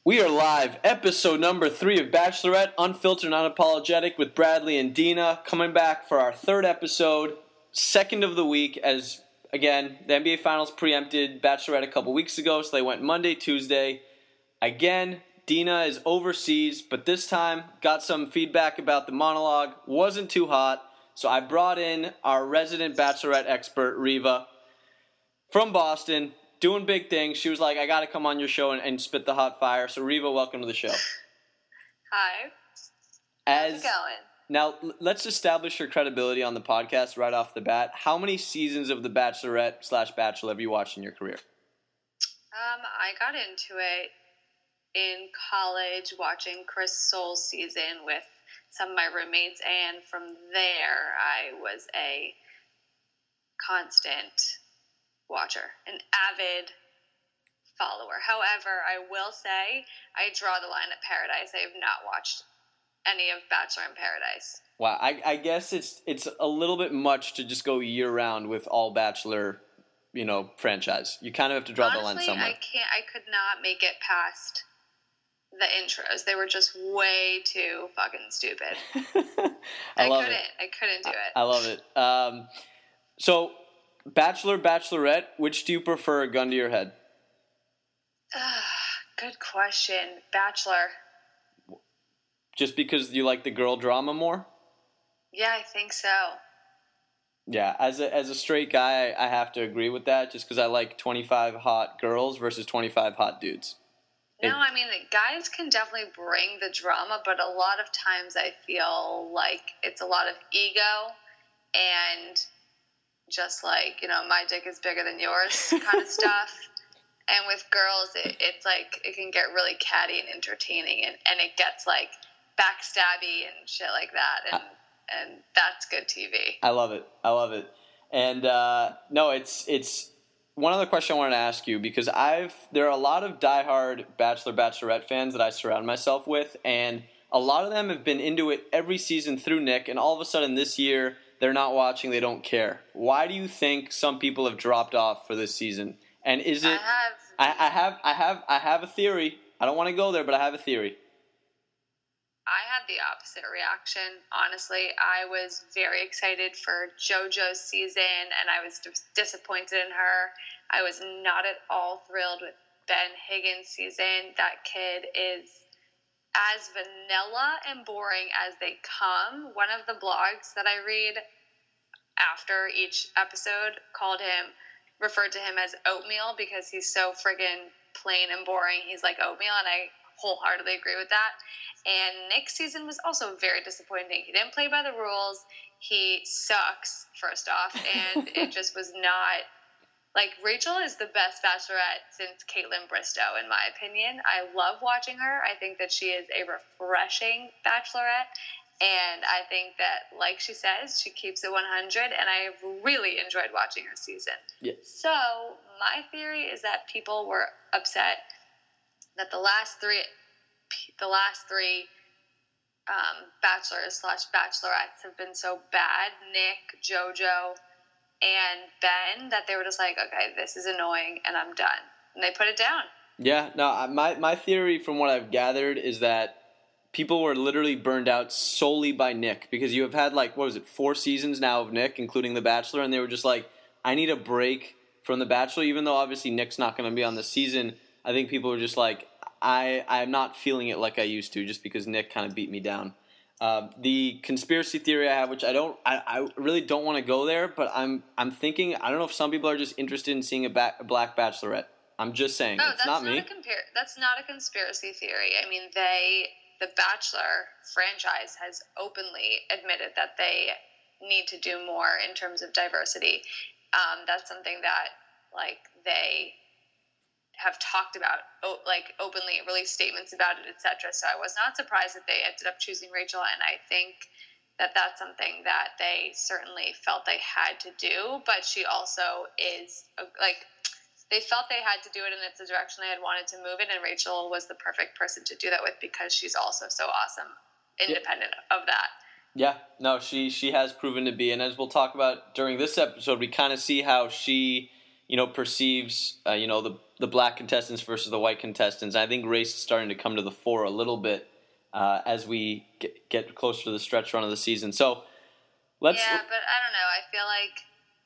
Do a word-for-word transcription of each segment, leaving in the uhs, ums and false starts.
We are live, episode number three of Bachelorette, Unfiltered and Unapologetic with Bradley and Dina, coming back for our third episode, second of the week, as, again, the N B A Finals preempted Bachelorette a couple weeks ago, so they went Monday, Tuesday. Again, Dina is overseas, but this time got some feedback about the monologue, wasn't too hot, so I brought in our resident Bachelorette expert, Riva, from Boston. Doing big things. She was like, I got to come on your show and, and spit the hot fire. So, Riva, welcome to the show. Hi. As, How's it going? Now, let's establish your credibility on the podcast right off the bat. How many seasons of The Bachelorette slash Bachelor have you watched in your career? Um, I got into it in college watching Chris Soules' season with some of my roommates. And from there, I was a constant watcher, an avid follower. However, I will say I draw the line at Paradise. I have not watched any of Bachelor in Paradise. Wow, I, I guess it's it's a little bit much to just go year round with all Bachelor, you know, franchise. You kind of have to draw Honestly, the line somewhere. I can't. I could not make it past the intros. They were just way too fucking stupid. I, I love couldn't. it. I couldn't do it. I, I love it. Um, so. Bachelor, Bachelorette, which do you prefer, gun to your head? Good question. Bachelor. Just because you like the girl drama more? Yeah, I think so. Yeah, as a as a straight guy, I have to agree with that, just because I like twenty-five hot girls versus twenty-five hot dudes. No, It, I mean, guys can definitely bring the drama, but a lot of times I feel like it's a lot of ego and just like, you know, my dick is bigger than yours kind of stuff. And with girls, it, it's like, it can get really catty and entertaining, and, and it gets like backstabby and shit like that. And, I, and that's good T V. I love it. I love it. And, uh, no, it's, it's one other question I wanted to ask you, because I've, there are a lot of diehard Bachelor, Bachelorette fans that I surround myself with, and a lot of them have been into it every season through Nick, and all of a sudden this year, they're not watching, they don't care. Why do you think some people have dropped off for this season? And is it I have I, I have I have I have a theory. I don't want to go there, but I have a theory. I had the opposite reaction. Honestly, I was very excited for JoJo's season, and I was dis- disappointed in her. I was not at all thrilled with Ben Higgins' season. That kid is as vanilla and boring as they come. One of the blogs that I read after each episode called him, referred to him as oatmeal because he's so friggin' plain and boring. He's like oatmeal, and I wholeheartedly agree with that. And Nick's season was also very disappointing. He didn't play by the rules. He sucks, first off, and it just was not... Like, Rachel is the best Bachelorette since Caitlin Bristowe, in my opinion. I love watching her. I think that she is a refreshing Bachelorette. And I think that, like she says, she keeps it one hundred. And I really enjoyed watching her season. Yeah. So, my theory is that people were upset that the last three, the last three um, Bachelors slash Bachelorettes have been so bad. Nick, JoJo, and Ben, that they were just like, okay, this is annoying, and I'm done. And they put it down. Yeah, no, my my theory from what I've gathered is that people were literally burned out solely by Nick, because you have had, like, what was it, four seasons now of Nick, including The Bachelor, and they were just like, I need a break from The Bachelor, even though obviously Nick's not going to be on the season. I think people were just like, I, I'm not feeling it like I used to, just because Nick kind of beat me down. Uh, the conspiracy theory I have, which I don't, I, I really don't want to go there, but I'm, I'm thinking, I don't know if some people are just interested in seeing a, ba- a black Bachelorette. I'm just saying, no, it's that's not, not me. A compar- that's not a conspiracy theory. I mean, they, the Bachelor franchise has openly admitted that they need to do more in terms of diversity. Um, that's something that, like, they have talked about, like, openly released statements about it, et cetera. So I was not surprised that they ended up choosing Rachel, and I think that that's something that they certainly felt they had to do. But she also is, like, they felt they had to do it, and it's the direction they had wanted to move it, and Rachel was the perfect person to do that with, because she's also so awesome, independent yeah. of that. Yeah, no, she she has proven to be, and as we'll talk about during this episode, we kind of see how she you know, perceives, uh, you know, the the black contestants versus the white contestants. I think race is starting to come to the fore a little bit uh, as we get, get closer to the stretch run of the season. So let's. Yeah, but I don't know. I feel like,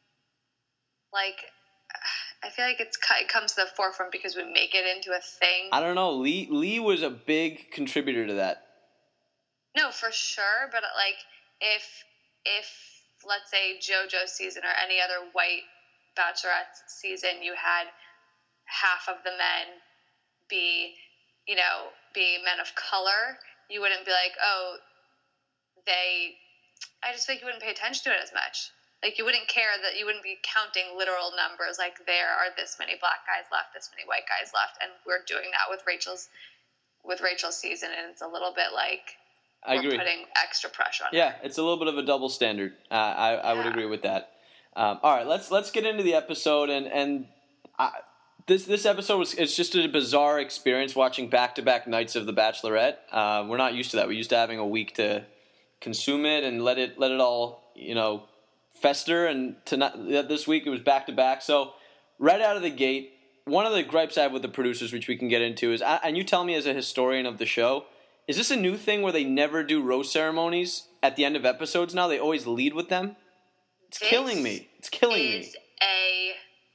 like, I feel like it's it comes to the forefront because we make it into a thing. I don't know. Lee Lee was a big contributor to that. No, for sure. But like, if if let's say JoJo's season or any other white Bachelorette season, you had half of the men be, you know, be men of color, you wouldn't be like, oh, they, I just think you wouldn't pay attention to it as much. Like, you wouldn't care that you wouldn't be counting literal numbers, like there are this many black guys left, this many white guys left, and we're doing that with Rachel's, with Rachel's season, and it's a little bit like I we're agree. putting extra pressure on Yeah, her. it's a little bit of a double standard. Uh, I, I would Yeah. agree with that. Um, all right, let's let's get into the episode, and and I, this this episode was it's just a bizarre experience watching back to back nights of The Bachelorette. Uh, we're not used to that. We're used to having a week to consume it and let it let it all you know fester. And tonight, this week it was back to back. So right out of the gate, one of the gripes I have with the producers, which we can get into, is and you tell me as a historian of the show, is this a new thing where they never do rose ceremonies at the end of episodes now? They always lead with them. It's This killing me. It's killing me. is a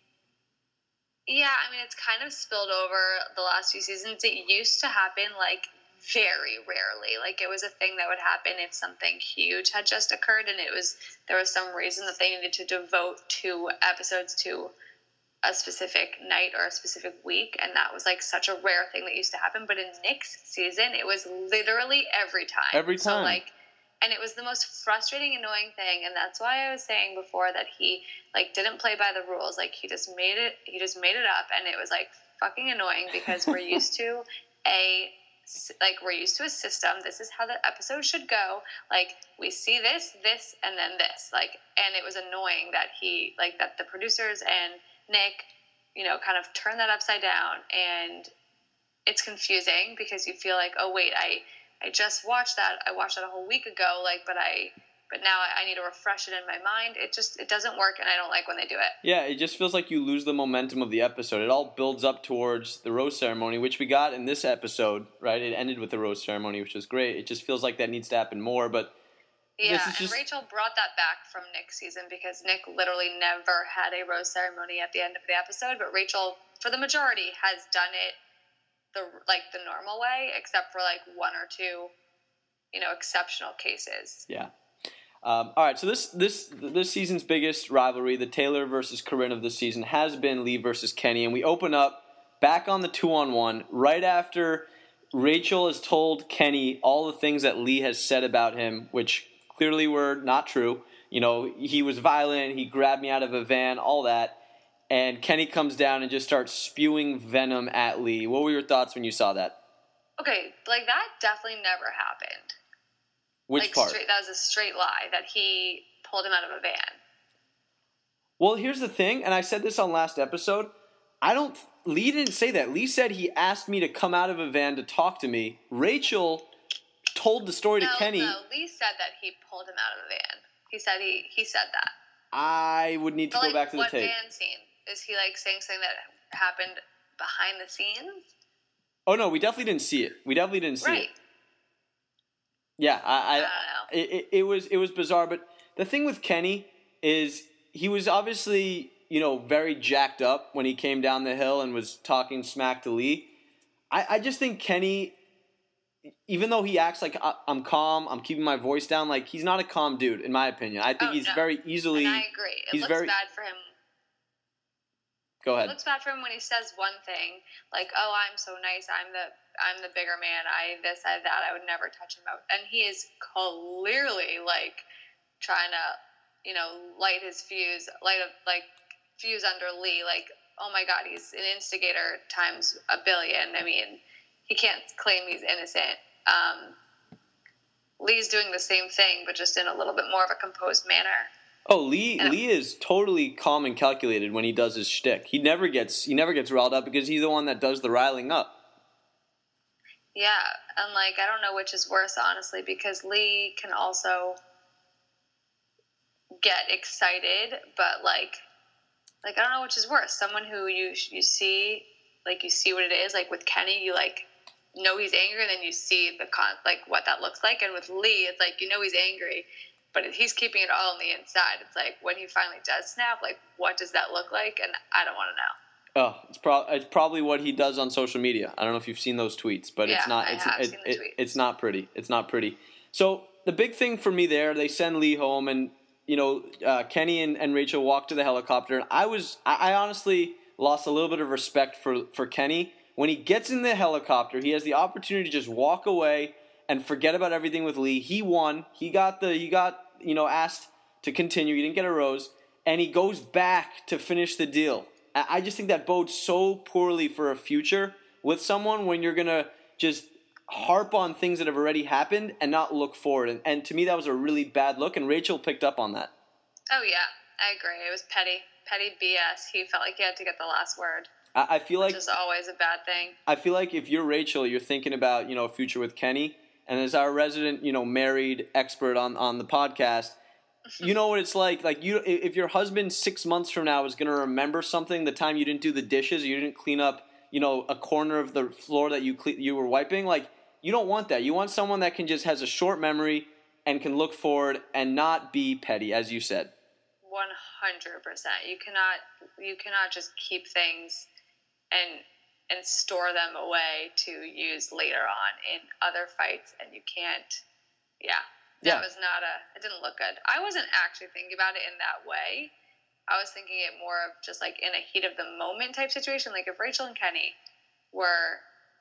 yeah, I mean, it's kind of spilled over the last few seasons. It used to happen like very rarely. Like, it was a thing that would happen if something huge had just occurred, and it was there was some reason that they needed to devote two episodes to a specific night or a specific week, and that was like such a rare thing that used to happen. But in Nick's season, it was literally every time. Every time. So like. And it was the most frustrating, annoying thing, and that's why I was saying before that he like didn't play by the rules. Like, he just made it, he just made it up, and it was like fucking annoying because we're used to a like we're used to a system. This is how the episode should go. Like, we see this, this, and then this. Like, and it was annoying that he like that the producers and Nick, you know, kind of turned that upside down, and it's confusing because you feel like, oh wait, I. I just watched that. I watched that a whole week ago, like, but I, but now I, I need to refresh it in my mind. It just, it doesn't work, and I don't like when they do it. Yeah, it just feels like you lose the momentum of the episode. It all builds up towards the rose ceremony, which we got in this episode, right? It ended with the rose ceremony, which was great. It just feels like that needs to happen more, but yeah, this is and just... Rachel brought that back from Nick's season because Nick literally never had a rose ceremony at the end of the episode, but Rachel, for the majority, has done it the like the normal way, except for like one or two, you know, exceptional cases. Yeah. Um, all right, so this this this season's biggest rivalry, the Taylor versus Corinne of the season, has been Lee versus Kenny, and we open up back on the two-on-one right after Rachel has told Kenny all the things that Lee has said about him, which clearly were not true. You know, he was violent, he grabbed me out of a van, all that. And Kenny comes down and just starts spewing venom at Lee. What were your thoughts when you saw that? Okay, like, that definitely never happened. Which like, part? Straight, that was a straight lie, that he pulled him out of a van. Well, here's the thing, and I said this on last episode. I don't... Lee didn't say that. Lee said he asked me to come out of a van to talk to me. Rachel told the story no, to Kenny. No, Lee said that he pulled him out of a van. He said he, he said that. I would need to but, go like, back to the what tape. van scene? Is he, like, saying something that happened behind the scenes? Oh, no, we definitely didn't see it. We definitely didn't see right. it. Yeah, I, I, I don't know. It, it, it was it was bizarre. But the thing with Kenny is he was obviously, you know, very jacked up when he came down the hill and was talking smack to Lee. I, I just think Kenny, even though he acts like I'm calm, I'm keeping my voice down, like, he's not a calm dude, in my opinion. I think oh, he's no. very easily... And I agree. It he's looks very, bad for him. Go ahead. It looks bad for him when he says one thing, like, "Oh, I'm so nice. I'm the I'm the bigger man. I this, I that. I would never touch him out." And he is clearly like trying to, you know, light his fuse, light a, like fuse under Lee. Like, oh my God, he's an instigator times a billion. I mean, he can't claim he's innocent. Um, Lee's doing the same thing, but just in a little bit more of a composed manner. Oh, Lee Lee is totally calm and calculated when he does his shtick. He never gets he never gets riled up because he's the one that does the riling up. Yeah, and like, I don't know which is worse, honestly, because Lee can also get excited, but like like, I don't know which is worse. Someone who you you see, like, you see what it is. Like, with Kenny, you, like, know he's angry, and then you see the con like what that looks like. And with Lee, it's like, you know he's angry, but he's keeping it all on the inside. It's like, when he finally does snap, like, what does that look like? And I don't want to know. Oh, it's, pro- it's probably what he does on social media. I don't know if you've seen those tweets, but yeah, it's not. I It's have it, seen the it, tweets. It's not pretty. It's not pretty. So the big thing for me there, they send Lee home, and you know uh, Kenny and, and Rachel walk to the helicopter. And I was, I, I honestly lost a little bit of respect for for Kenny when he gets in the helicopter. He has the opportunity to just walk away and forget about everything with Lee. He won. He got the. He got you know asked to continue. He didn't get a rose, and he goes back to finish the deal. I just think that bodes so poorly for a future with someone when you're going to just harp on things that have already happened and not look forward. And, and to me, that was a really bad look, and Rachel picked up on that. Oh, yeah, I agree. It was petty. Petty B S. He felt like he had to get the last word. I, I feel like... Which is always a bad thing. I feel like if you're Rachel, you're thinking about, you know, a future with Kenny, and as our resident, you know, married expert on, on the podcast... You know what it's like. Like you, if your husband six months from now is going to remember something, the time you didn't do the dishes, you didn't clean up, you know, a corner of the floor that you cle- you were wiping. Like you don't want that. You want someone that can just has a short memory and can look forward and not be petty, as you said. One hundred percent. You cannot, you cannot just keep things and and store them away to use later on in other fights, and you can't. Yeah. That Yeah. was not a, it didn't look good. I wasn't actually thinking about it in that way. I was thinking it more of just like in a heat of the moment type situation. Like if Rachel and Kenny were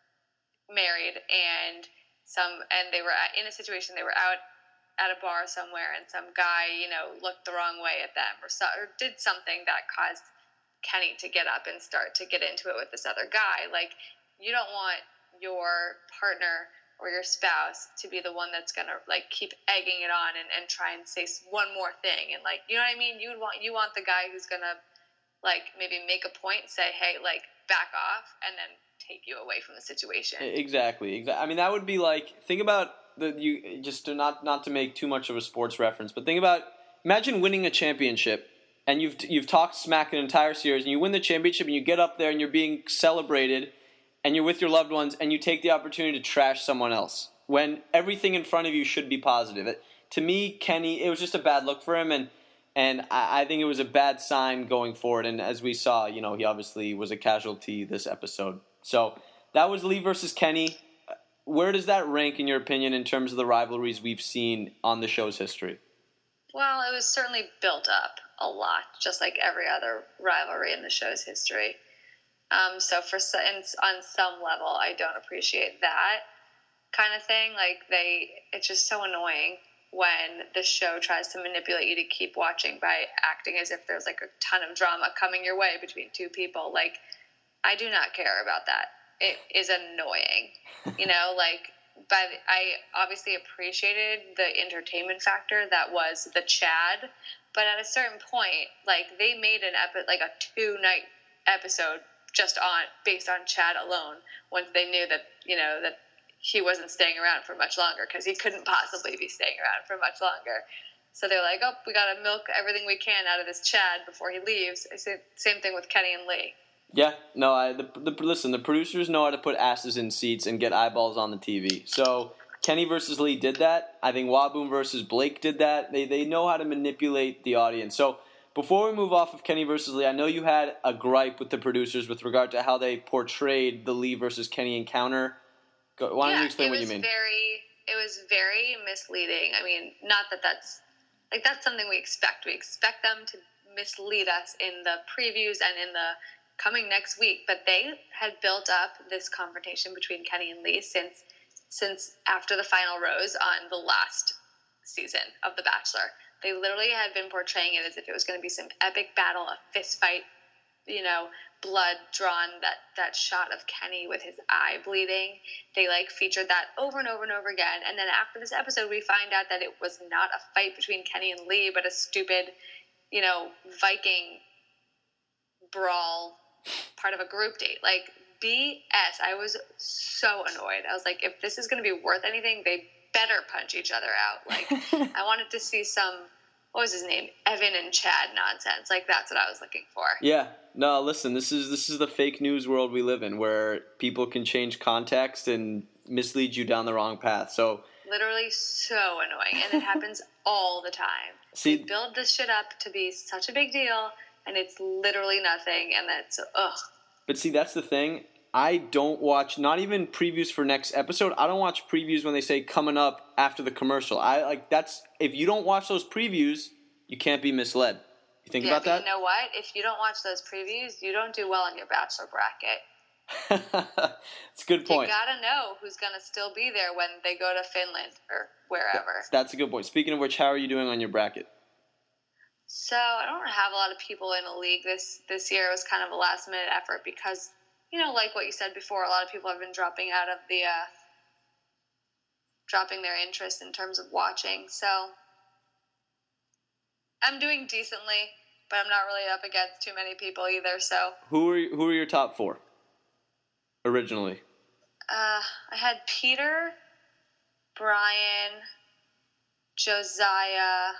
married and some, and they were at, in a situation, they were out at a bar somewhere and some guy, you know, looked the wrong way at them or, so, or did something that caused Kenny to get up and start to get into it with this other guy. Like you don't want your partner or your spouse to be the one that's gonna like keep egging it on and, and try and say one more thing and like you know what I mean. You would want you want the guy who's gonna like maybe make a point, say hey like back off, and then take you away from the situation. Exactly. Exactly. I mean that would be like think about the you just to not not to make too much of a sports reference, but think about imagine winning a championship and you've you've talked smack an entire series and you win the championship and you get up there and you're being celebrated. And you're with your loved ones, and you take the opportunity to trash someone else when everything in front of you should be positive. It, to me, Kenny, it was just a bad look for him, and and I, I think it was a bad sign going forward. And as we saw, you know, he obviously was a casualty this episode. So that was Lee versus Kenny. Where does that rank, in your opinion, in terms of the rivalries we've seen on the show's history? Well, it was certainly built up a lot, just like every other rivalry in the show's history. Um, so for and on some level, I don't appreciate that kind of thing. Like they, it's just so annoying when the show tries to manipulate you to keep watching by acting as if there's like a ton of drama coming your way between two people. Like I do not care about that. It is annoying, you know. Like, but I obviously appreciated the entertainment factor that was the Chad. But at a certain point, like they made an epi- like a two night episode. Just on based on Chad alone, once they knew that you know that he wasn't staying around for much longer because he couldn't possibly be staying around for much longer. So they're like, oh, we got to milk everything we can out of this Chad before he leaves. I say same thing with Kenny and Lee. Yeah, no, I the, the listen. The producers know how to put asses in seats and get eyeballs on the T V. So Kenny versus Lee did that. I think Waboom versus Blake did that. They they know how to manipulate the audience. So. Before we move off of Kenny versus Lee, I know you had a gripe with the producers with regard to how they portrayed the Lee versus Kenny encounter. Go, why don't yeah, you explain what you it was mean? Very, it was very misleading. I mean, not that that's like that's something we expect. We expect them to mislead us in the previews and in the coming next week. But they had built up this confrontation between Kenny and Lee since since after the final rose on the last season of The Bachelor. They literally had been portraying it as if it was going to be some epic battle, a fist fight, you know, blood drawn, that, that shot of Kenny with his eye bleeding. They, like, featured that over and over and over again. And then after this episode, we find out that it was not a fight between Kenny and Lee, but a stupid, you know, Viking brawl, part of a group date. Like, B S. I was so annoyed. I was like, if this is going to be worth anything, they better punch each other out. Like, I wanted to see some what was his name? Evan and Chad nonsense. Like, that's what I was looking for. Yeah. No, listen, this is this is the fake news world we live in, where people can change context and mislead you down the wrong path. So literally so annoying, and it happens all the time. See, they build this shit up to be such a big deal, and it's literally nothing, and that's ugh. But see, that's the thing. I don't watch, not even previews for next episode. I don't watch previews when they say coming up after the commercial. I like that's if you don't watch those previews, you can't be misled. You think yeah, about that? You know what? If you don't watch those previews, you don't do well in your bachelor bracket. It's a good point. You gotta know who's gonna still be there when they go to Finland or wherever. That's a good point. Speaking of which, how are you doing on your bracket? So I don't have a lot of people in a league this this year. It was kind of a last minute effort because, you know, like what you said before, a lot of people have been dropping out of the uh, dropping their interest in terms of watching. So I'm doing decently, but I'm not really up against too many people either. So who are who are your top four originally? Uh, I had Peter, Brian, Josiah,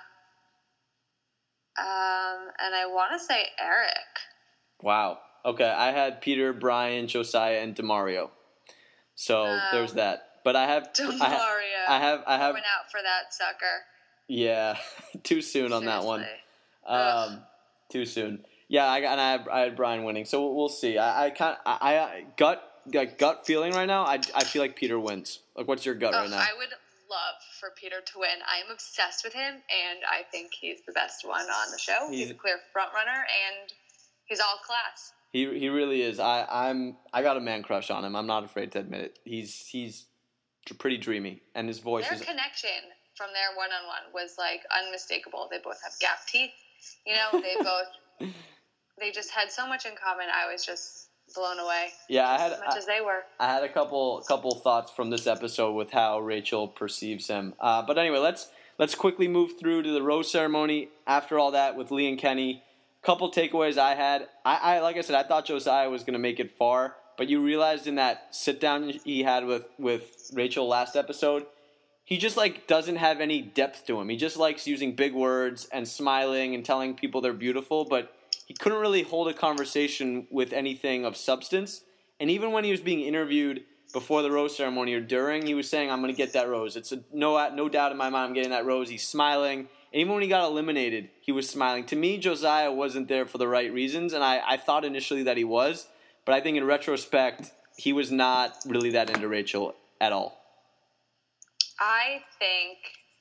um, and I want to say Eric. Wow. Okay, I had Peter, Brian, Josiah, and Demario. So um, there's that. But I have Demario. I have I have, I have went out for that sucker. Yeah, too soon on Seriously. that one. Um, too soon. Yeah, I and I had, I had Brian winning. So we'll see. I, I kind I, I gut like gut feeling right now. I, I feel like Peter wins. Like, what's your gut oh, right now? I would love for Peter to win. I am obsessed with him, and I think he's the best one on the show. He's, he's a clear front runner, and he's all class. He he really is. I I'm I got a man crush on him. I'm not afraid to admit it. He's he's pretty dreamy, and his voice their is. Their connection from their one on one was like unmistakable. They both have gap teeth. You know, they both they just had so much in common. I was just blown away. Yeah, I had as much I, as they were. I had a couple couple thoughts from this episode with how Rachel perceives him. Uh, but anyway, let's let's quickly move through to the rose ceremony. After all that, with Lee and Kenny. Couple takeaways I had. I, I like I said, I thought Josiah was going to make it far, but you realized in that sit down he had with, with Rachel last episode, he just like doesn't have any depth to him. He just likes using big words and smiling and telling people they're beautiful, but he couldn't really hold a conversation with anything of substance. And even when he was being interviewed before the rose ceremony or during, he was saying, "I'm going to get that rose. It's a, no no doubt in my mind I'm getting that rose." He's smiling. And even when he got eliminated, he was smiling. To me, Josiah wasn't there for the right reasons, and I, I thought initially that he was. But I think in retrospect, he was not really that into Rachel at all. I think,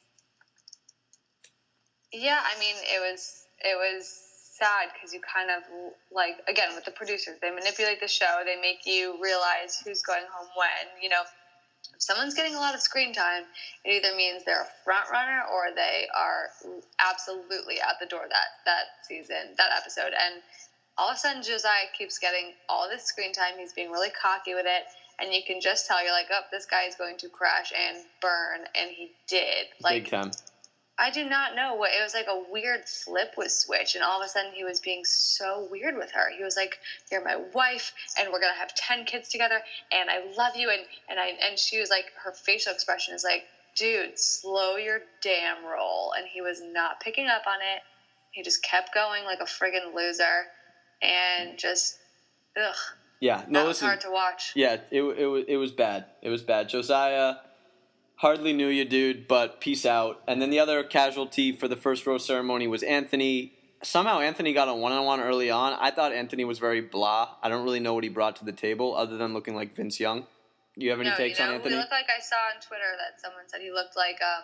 yeah, I mean, it was it was sad because you kind of, like, again, with the producers, they manipulate the show. They make you realize who's going home when, you know. If someone's getting a lot of screen time, it either means they're a front runner or they are absolutely out the door that, that season, that episode. And all of a sudden, Josiah keeps getting all this screen time. He's being really cocky with it. And you can just tell, you're like, oh, this guy is going to crash and burn. And he did. Like, big time. I do not know what, it was like a weird flip was switched. And all of a sudden, he was being so weird with her. He was like, you're my wife, and we're going to have ten kids together, and I love you. And, and, I, and she was like, her facial expression is like, dude, slow your damn roll. And he was not picking up on it. He just kept going like a friggin' loser. And just, ugh. Yeah, no, that was listen, hard to watch. Yeah, it, it, was, it was bad. It was bad. Josiah, hardly knew you, dude, but peace out. And then the other casualty for the first rose ceremony was Anthony. Somehow Anthony got a one-on-one early on. I thought Anthony was very blah. I don't really know what he brought to the table other than looking like Vince Young. Do you have any no, takes you know, on Anthony? He looked like, I saw on Twitter that someone said he looked like um,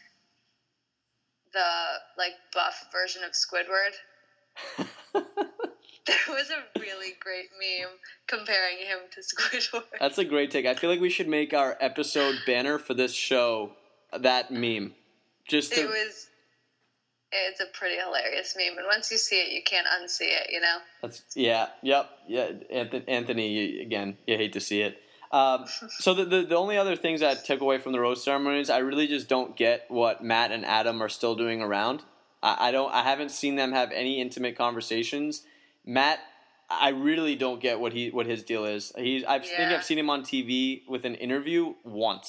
the like buff version of Squidward. There was a really great meme comparing him to Squidward. That's a great take. I feel like we should make our episode banner for this show that meme. Just to... It was, it's a pretty hilarious meme, and once you see it, you can't unsee it, you know? That's yeah, yep, yeah. Anthony, again, you hate to see it. Um, so the, the the only other things I took away from the rose ceremonies, I really just don't get what Matt and Adam are still doing around. I, I don't. I haven't seen them have any intimate conversations. Matt, I really don't get what he what his deal is. He's I yeah. think I've seen him on T V with an interview once,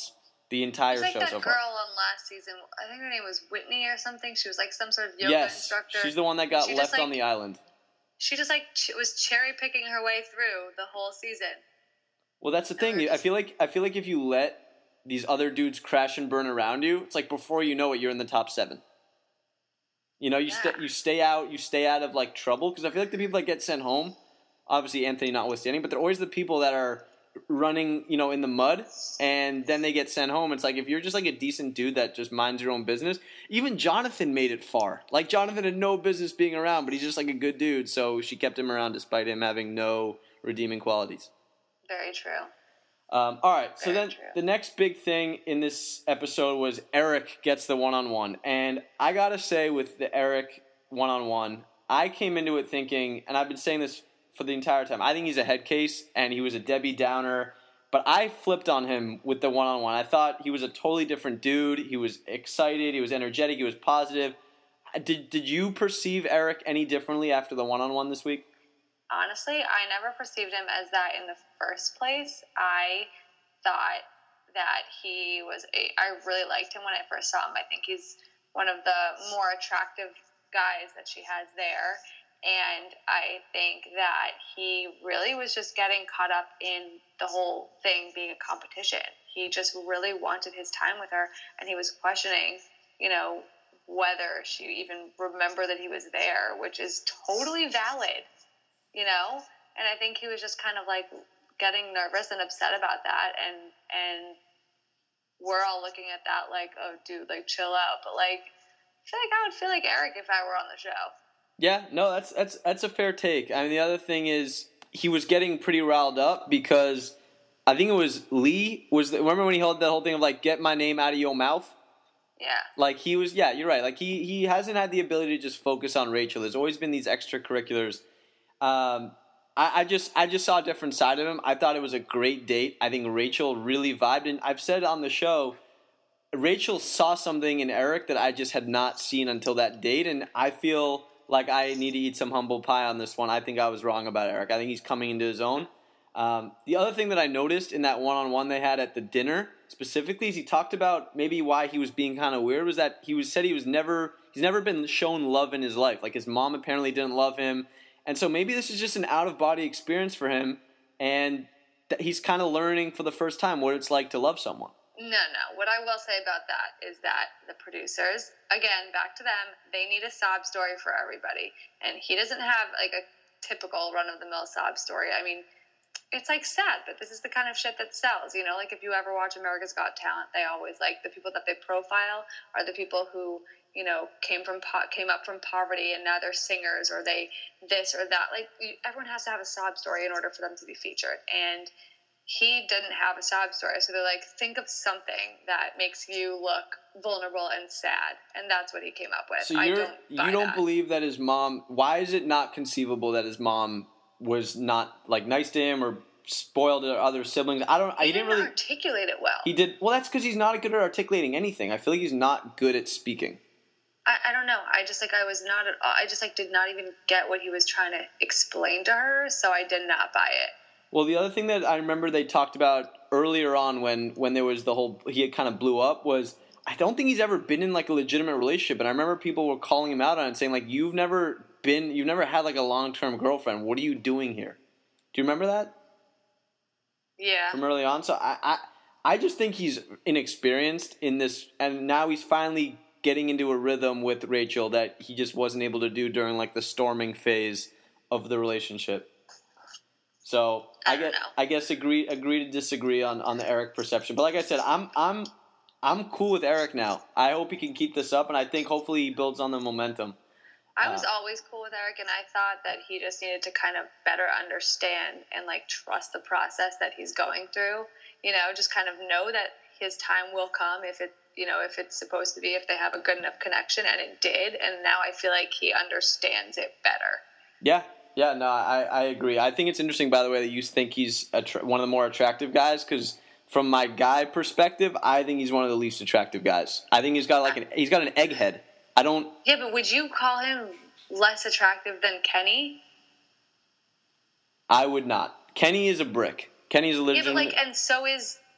The entire She's like show that so girl far. on last season. I think her name was Whitney or something. She was like some sort of yoga Yes, instructor. she's the one that got She left just, like, on the island. She just like ch- was cherry picking her way through the whole season. Well, that's the And thing. we're I just- feel like I feel like if you let these other dudes crash and burn around you, it's like before you know it, you're in the top seven. You know, you Yeah. stay you stay out, you stay out of like trouble because I feel like the people that get sent home, obviously Anthony notwithstanding, but they're always the people that are running, you know, in the mud, and then they get sent home. It's like if you're just like a decent dude that just minds your own business. Even Jonathan made it far. Like Jonathan had no business being around, but he's just like a good dude, so she kept him around despite him having no redeeming qualities. Very true. Um, all right, so Very then true. the next big thing in this episode was Eric gets the one-on-one. And I got to say with the Eric one-on-one, I came into it thinking, and I've been saying this for the entire time, I think he's a head case, and he was a Debbie Downer. But I flipped on him with the one-on-one. I thought he was a totally different dude. He was excited. He was energetic. He was positive. Did, did you perceive Eric any differently after the one-on-one this week? Honestly, I never perceived him as that in the first place. I thought that he was a, I really liked him when I first saw him. I think he's one of the more attractive guys that she has there. And I think that he really was just getting caught up in the whole thing being a competition. He just really wanted his time with her, and he was questioning, you know, whether she even remembered that he was there, which is totally valid. You know, and I think he was just kind of like getting nervous and upset about that, and and we're all looking at that like, oh, dude, like chill out. But like, I feel like I would feel like Eric if I were on the show. Yeah, no, that's that's that's a fair take. I mean, the other thing is he was getting pretty riled up because I think it was Lee was the, remember when he held the whole thing of like get my name out of your mouth. Yeah. Like he was, yeah, you're right. Like he he hasn't had the ability to just focus on Rachel. There's always been these extracurriculars. Um, I, I just I just saw a different side of him. I thought it was a great date. I think Rachel really vibed, and I've said on the show, Rachel saw something in Eric that I just had not seen until that date, and I feel like I need to eat some humble pie on this one. I think I was wrong about Eric. I think he's coming into his own. Um, the other thing that I noticed in that one-on-one they had at the dinner specifically is he talked about maybe why he was being kind of weird was that he was said he was never he's never been shown love in his life. Like his mom apparently didn't love him. And so maybe this is just an out-of-body experience for him, and that he's kind of learning for the first time what it's like to love someone. No, no. What I will say about that is that the producers, again, back to them, they need a sob story for everybody. And he doesn't have, like, a typical run-of-the-mill sob story. I mean, it's, like, sad, but this is the kind of shit that sells. You know, like, if you ever watch America's Got Talent, they always, like, the people that they profile are the people who, you know, came from po- came up from poverty and now they're singers or they this or that. Like, you, everyone has to have a sob story in order for them to be featured. And he didn't have a sob story. So they're like, think of something that makes you look vulnerable and sad. And that's what he came up with. So I you're, don't buy you don't that. believe that his mom, why is it not conceivable that his mom was not, like, nice to him or spoiled her other siblings? I don't, He I didn't didn't really, articulate it well. he did, well, that's because he's not good at articulating anything. I feel like he's not good at speaking. I, I don't know. I just, like, I was not at all, I just, like, did not even get what he was trying to explain to her. So I did not buy it. Well, the other thing that I remember they talked about earlier on when, when there was the whole, he had kind of blew up was, I don't think he's ever been in like a legitimate relationship. And I remember people were calling him out on it saying like, you've never been, you've never had like a long-term girlfriend. What are you doing here? Do you remember that? Yeah. From early on? So I, I, I just think he's inexperienced in this. And now he's finally getting into a rhythm with Rachel that he just wasn't able to do during like the storming phase of the relationship. So I, I guess know. I guess agree agree to disagree on, on the Eric perception. But like I said, I'm I'm I'm cool with Eric now. I hope he can keep this up, and I think hopefully he builds on the momentum. I was Uh, always cool with Eric, and I thought that he just needed to kind of better understand and like trust the process that he's going through. You know, just kind of know that his time will come if it, you know, if it's supposed to be, if they have a good enough connection, and it did. And now I feel like he understands it better. Yeah, yeah, no, I, I agree. I think it's interesting, by the way, that you think he's attra- one of the more attractive guys, because from my guy perspective, I think he's one of the least attractive guys. I think he's got like an he's got an egghead. I don't. Yeah, but would you call him less attractive than Kenny? I would not. Kenny is a brick. Kenny's a Yeah, but legitimate. like, and so is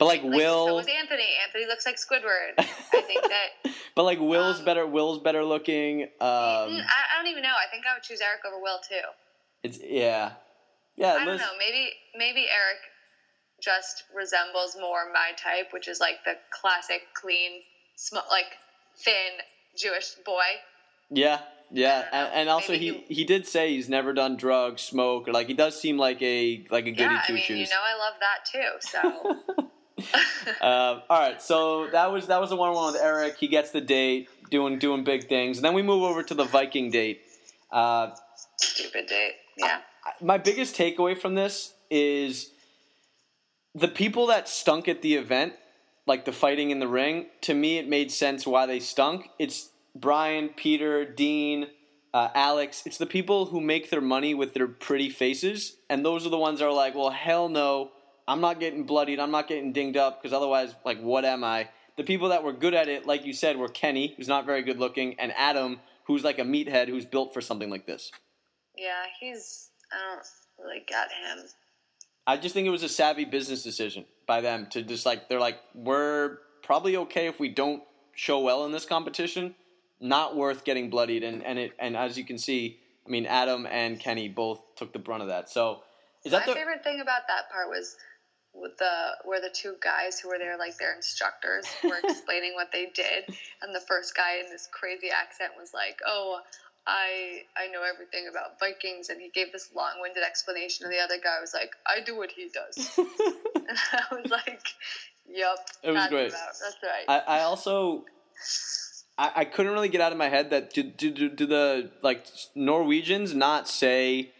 But like, like Will, so was Anthony. Anthony looks like Squidward. I think that. but like Will's um, better. Will's better looking. Um, I, I don't even know. I think I would choose Eric over Will too. It's yeah, yeah. I don't Liz, know. Maybe maybe Eric just resembles more my type, which is like the classic, clean, sm- like thin Jewish boy. Yeah, yeah, I don't know. and, and also Maybe he, he- he did say he's never done drugs, smoke, or like he does seem like a like a goody Yeah, I two mean, shoes. you know, I love that too. So. Um, all right, so that was that was the one one with Eric. He gets the date, doing doing big things, and then we move over to the Viking date. Uh, Stupid date. Yeah. my biggest takeaway from this is the people that stunk at the event, like the fighting in the ring. To me, it made sense why they stunk. It's Brian, Peter, Dean, uh, Alex. It's the people who make their money with their pretty faces, and those are the ones that are like, well, hell no. I'm not getting bloodied. I'm not getting dinged up because otherwise, like, what am I? The people that were good at it, like you said, were Kenny, who's not very good looking, and Adam, who's like a meathead who's built for something like this. Yeah, he's. I don't really get him. I just think it was a savvy business decision by them to just like, they're like, we're probably okay if we don't show well in this competition. Not worth getting bloodied. And, and, it, and as you can see, I mean, Adam and Kenny both took the brunt of that. So is that My the favorite thing about that part was with the where the two guys who were there, like their instructors, were explaining what they did, and the first guy in this crazy accent was like, "Oh, I I know everything about Vikings," and he gave this long-winded explanation, and the other guy was like, "I do what he does," and I was like, "Yup, It was that's great. About, that's right." I, I also I, I couldn't really get out of my head that do, do, do, do the like Norwegians not say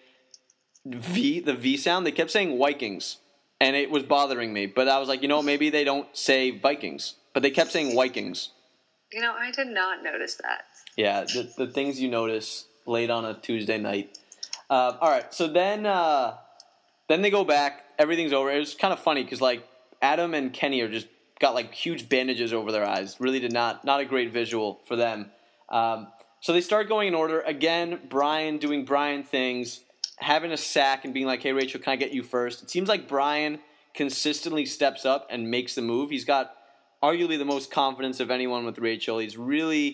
V the V sound? They kept saying Vikings. And it was bothering me. But I was like, you know, maybe they don't say Vikings. But they kept saying Vikings. You know, I did not notice that. Yeah, the, the things you notice late on a Tuesday night. Uh, all right, so then uh, then they go back. Everything's over. It was kind of funny because, like, Adam and Kenny are just got, like, huge bandages over their eyes. Really did not, not a great visual for them. Um, so they start going in order. Again, Brian doing Brian things. Having a sack and being like, hey, Rachel, can I get you first? It seems like Brian consistently steps up and makes the move. He's got arguably the most confidence of anyone with Rachel. He's really,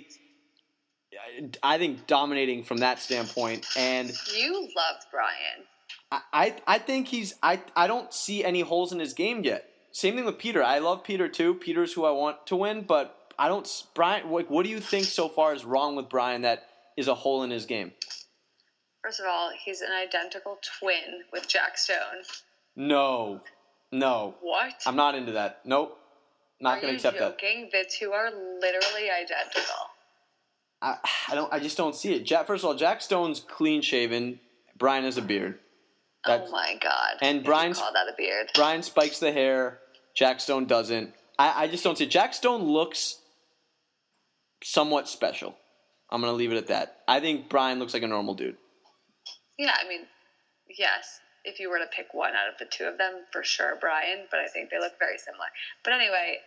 I think, dominating from that standpoint. And You loved Brian. I, I, I think he's, I, I don't see any holes in his game yet. Same thing with Peter. I love Peter too. Peter's who I want to win, but I don't, Brian, like, what do you think so far is wrong with Brian that is a hole in his game? First of all, he's an identical twin with Jack Stone. No, no. What? I'm not into that. Nope. Not Are going to you accept joking? The two are literally identical. that. I, I don't. I just don't see it. Jack. First of all, Jack Stone's clean shaven. Brian has a beard. That's, oh my god! and If you Brian's- call that a beard? Brian spikes the hair. Jack Stone doesn't. I, I just don't see it. Jack Stone looks somewhat special. I'm going to leave it at that. I think Brian looks like a normal dude. Yeah, I mean, yes. If you were to pick one out of the two of them, for sure, Brian. But I think they look very similar. But anyway,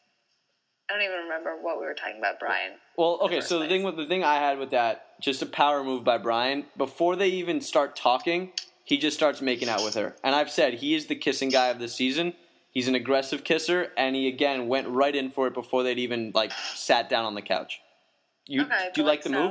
I don't even remember what we were talking about, Brian. Well, okay. first So the place. thing with the thing I had with that, just a power move by Brian. Before they even start talking, he just starts making out with her. And I've said he is the kissing guy of the season. He's an aggressive kisser, and he again went right in for it before they'd even like sat down on the couch. You Okay, do you but like the so- move?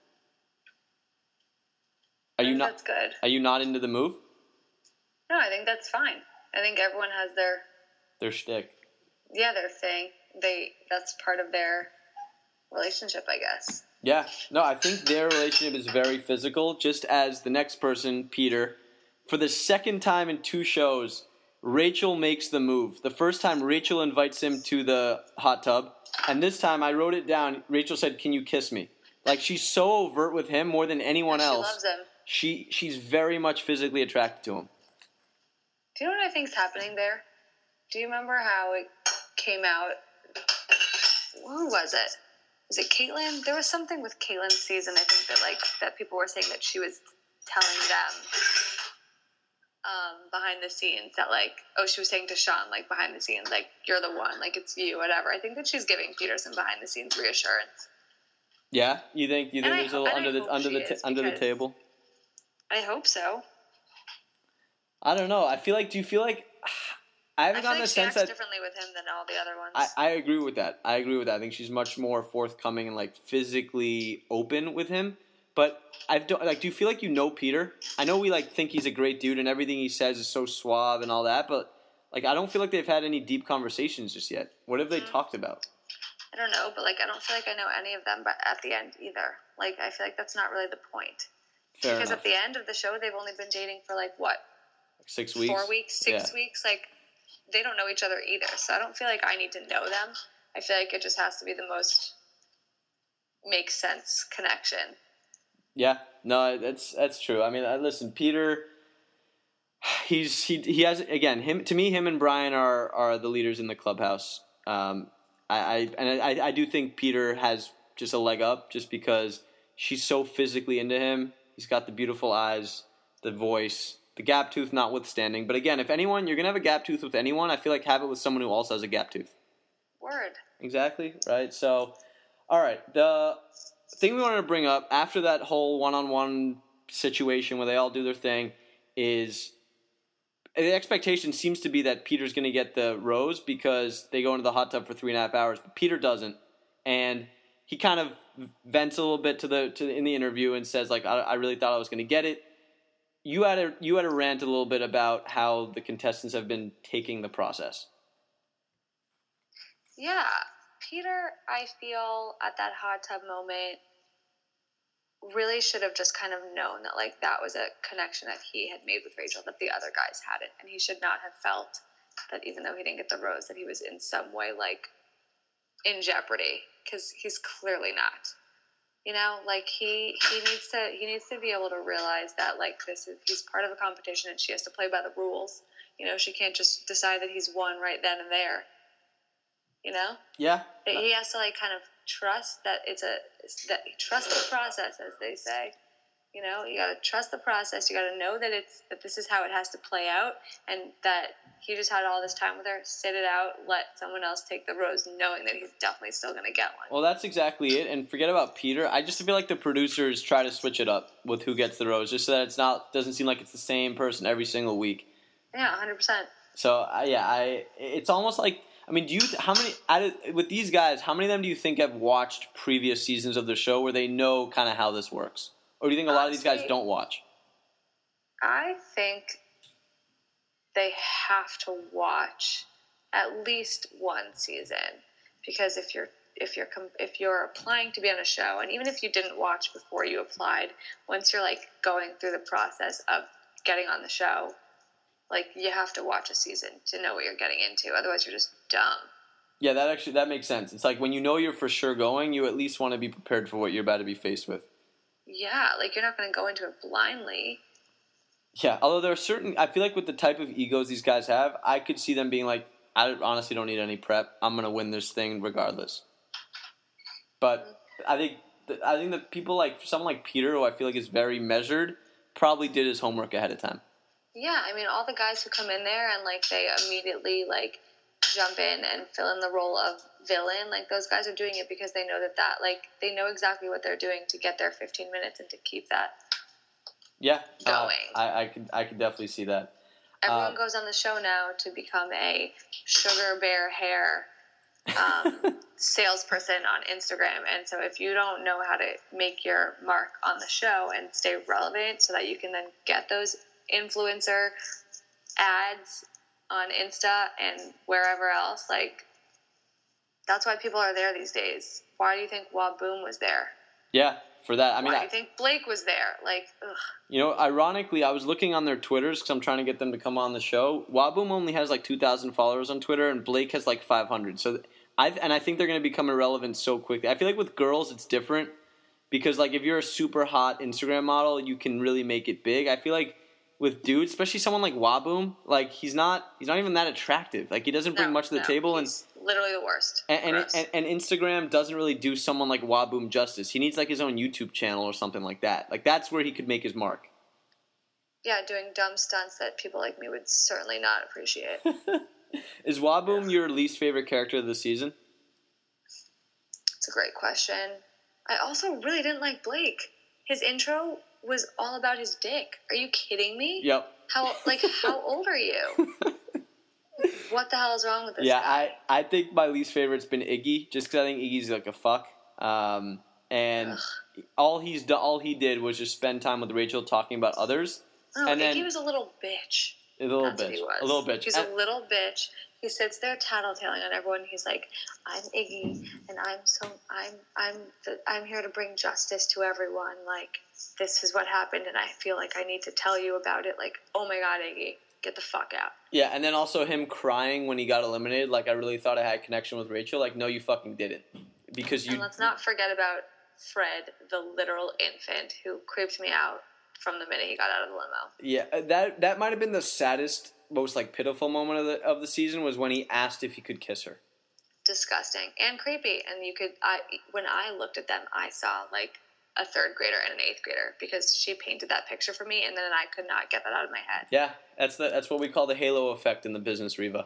Are I you think not? That's good. Are you not into the move? No, I think that's fine. I think everyone has their Their shtick. yeah their thing. They that's part of their relationship, I guess. Yeah. No, I think their relationship is very physical. Just as the next person, Peter, for the second time in two shows, Rachel makes the move. The first time, Rachel invites him to the hot tub, and this time I wrote it down. Rachel said, "Can you kiss me?" Like she's so overt with him more than anyone She else. loves him. She she's very much physically attracted to him. Do you know what I think's happening there? Do you remember how it came out? Who was it? Was it Caitlyn? There was something with Caitlyn's season. I think that like that people were saying that she was telling them um, behind the scenes that like oh she was saying to Sean like behind the scenes like you're the one like it's you whatever. I think that she's giving Peterson behind the scenes reassurance. Yeah, you think you think And I there's a ho- little and I under the hope under she the ta- is, under the because- table? I hope so. I don't know. I feel like. Do you feel like? I I haven't feel gotten like the she sense acts that differently with him than all the other ones. I, I agree with that. I agree with that. I think she's much more forthcoming and like physically open with him. But I don't like. Do you feel like you know Peter? I know we like think he's a great dude and everything he says is so suave and all that. But like, I don't feel like they've had any deep conversations just yet. What have they mm. talked about? I don't know, but like, I don't feel like I know any of them. But at the end either, like, I feel like that's not really the point. Fair because enough. at the end of the show, they've only been dating for like what? Like six weeks. Four weeks. Six yeah. weeks. Like, they don't know each other either. So I don't feel like I need to know them. I feel like it just has to be the most makes sense connection. Yeah, no, that's that's true. I mean, listen, Peter, he's he he has again him to me. Him and Brian are are the leaders in the clubhouse. Um, I, I and I I do think Peter has just a leg up just because she's so physically into him. He's got the beautiful eyes, the voice, the gap tooth notwithstanding. But again, if anyone you're gonna have a gap tooth with anyone, I feel like have it with someone who also has a gap tooth. Word. Exactly right. So, all right, the thing we wanted to bring up after that whole one-on-one situation where they all do their thing is the expectation seems to be that Peter's going to get the rose because they go into the hot tub for three and a half hours, but Peter doesn't, and he kind of vents a little bit to the to the, in the interview and says like, I, I really thought I was going to get it. You had a you had a rant a little bit about how the contestants have been taking the process. Yeah, Peter, I feel at that hot tub moment really should have just kind of known that like that was a connection that he had made with Rachel that the other guys hadn't, and he should not have felt that even though he didn't get the rose that he was in some way like in jeopardy, because he's clearly not. You know, like he he needs to he needs to be able to realize that like this is he's part of a competition and she has to play by the rules. You know, she can't just decide that he's won right then and there. You know? Yeah. He has to like kind of trust that it's a that trust the process, as they say. You know, you gotta trust the process. You gotta know that it's that this is how it has to play out, and that he just had all this time with her. Sit it out. Let someone else take the rose, knowing that he's definitely still gonna get one. Well, that's exactly it. And forget about Peter. I just feel like the producers try to switch it up with who gets the rose, just so that it's not doesn't seem like it's the same person every single week. Yeah, one hundred percent. So uh, yeah, I it's almost like. I mean, do you how many out of, with these guys? How many of them do you think have watched previous seasons of the show where they know kind of how this works, or do you think a lot of these guys don't watch? I think they have to watch at least one season, because if you're if you're if you're applying to be on a show, and even if you didn't watch before you applied, once you're like going through the process of getting on the show. Like, you have to watch a season to know what you're getting into. Otherwise, you're just dumb. Yeah, that actually, that makes sense. It's like when you know you're for sure going, you at least want to be prepared for what you're about to be faced with. Yeah, like, you're not going to go into it blindly. Yeah, although there are certain, I feel like with the type of egos these guys have, I could see them being like, I honestly don't need any prep. I'm going to win this thing regardless. But mm-hmm. I think, I think that people like, someone like Peter, who I feel like is very measured, probably did his homework ahead of time. Yeah, I mean, all the guys who come in there and, like, they immediately, like, jump in and fill in the role of villain, like, those guys are doing it because they know that that, like, they know exactly what they're doing to get their fifteen minutes and to keep that yeah, going. Uh, I, I, could, I could definitely see that. Everyone uh, goes on the show now to become a sugar bear hair um, salesperson on Instagram, and so if you don't know how to make your mark on the show and stay relevant so that you can then get those influencer ads on Insta and wherever else, like, that's why people are there these days. Why do you think Waboom was there? Yeah, for that. I mean, why I, do you think Blake was there? Like, ugh. You know, ironically, I was looking on their Twitters because I'm trying to get them to come on the show. Waboom only has like two thousand followers on Twitter, and Blake has like five hundred. So, I and I think they're going to become irrelevant so quickly. I feel like with girls, it's different because, like, if you're a super hot Instagram model, you can really make it big. I feel like with dudes, especially someone like Waboom, like he's not he's not even that attractive. Like he doesn't bring no, much to the no, table, he's and literally the worst. And and, and and Instagram doesn't really do someone like Waboom justice. He needs like his own YouTube channel or something like that. Like that's where he could make his mark. Yeah, doing dumb stunts that people like me would certainly not appreciate. Is Waboom your least favorite character of the season? It's a great question. I also really didn't like Blake. His intro was all about his dick. Are you kidding me? Yep. How like how old are you? What the hell is wrong with this yeah, guy? I, I think my least favorite's been Iggy, just because I think Iggy's like a fuck. Um, and Ugh. all he's do, all he did was just spend time with Rachel talking about others. Oh, and Iggy then, was a little bitch. A little That's bitch. What he was. A little bitch. He's and, a little bitch. He sits there tattletaling on everyone. He's like, "I'm Iggy, and I'm so I'm I'm the, I'm here to bring justice to everyone. Like, this is what happened, and I feel like I need to tell you about it. Like, oh my God, Iggy, get the fuck out." Yeah, and then also him crying when he got eliminated. Like, I really thought I had a connection with Rachel. Like, no, you fucking didn't, because you. And let's not forget about Fred, the literal infant who creeped me out from the minute he got out of the limo. Yeah, that that might have been the saddest, most like pitiful moment of the of the season was when he asked if he could kiss her. Disgusting and creepy. And you could, I when I looked at them, I saw like a third grader and an eighth grader because she painted that picture for me, and then I could not get that out of my head. Yeah, that's the that's what we call the halo effect in the business, Reva.